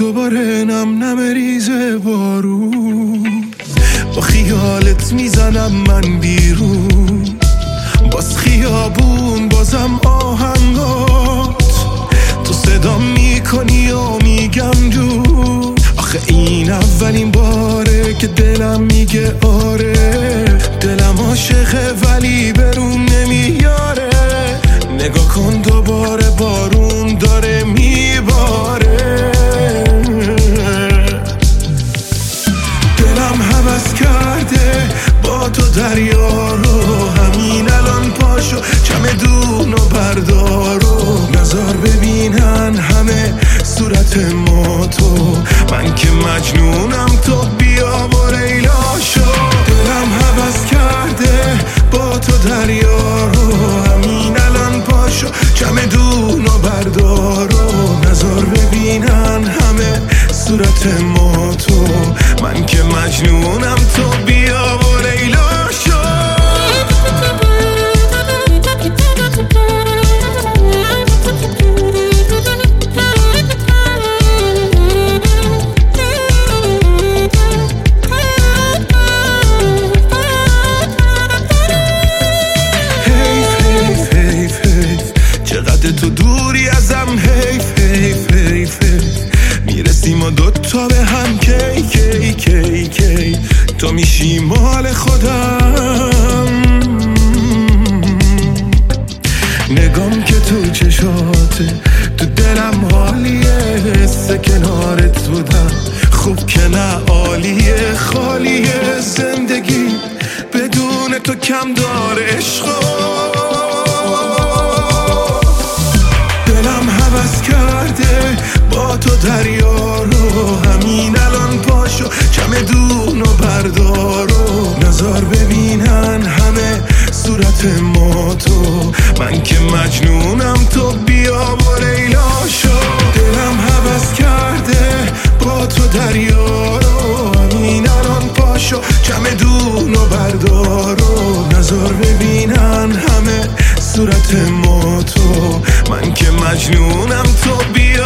دوباره نم ریزه بارون، با خیالت میزنم من بیرون، باز خیابون بازم آهنگات، تو صدا میکنی و میگم جون. آخه این اولین باره که دلم میگه آره، دلم عاشقه ولی برون نمیاره. نگاه کن دوباره بارون داره میباره، دلم هوس کرده با تو دریا رو، همین الان پاشو چمدون و بردارو، نظر ببینن همه صورت ما تو، من که مجنونم تو بیا و لیلا شو. دلم هوس کرده با تو دریا رو، همین الان پاشو چمدون و بردارو، نظر ببینن همه صورت ما تو، من که مجنونم تو بیا و لیلا شو. چقدر تو دوری ازم، حیف حیف حیف، میرسیم و دوتا به هم کی کی کی کی، تو میشی مال خودم. نگام که تو چشاته، تو دلم حالیه، حس کنارت بودم خوب که نه عالیه، خالیه زندگی بدون تو کم داره عشقا. دلم هوس کرده با تو دریا رو، همین الان پاشو چمدون و بردارو، نظر ببینن همه صورت ما تو، من که مجنونم تو بیا و لیلا شو. دلم هوس کرده با تو دریا رو، همین الان پاشو چمدون و بردارو، نظر ببینن همه صورت ما تو، من که مجنونم تو بیا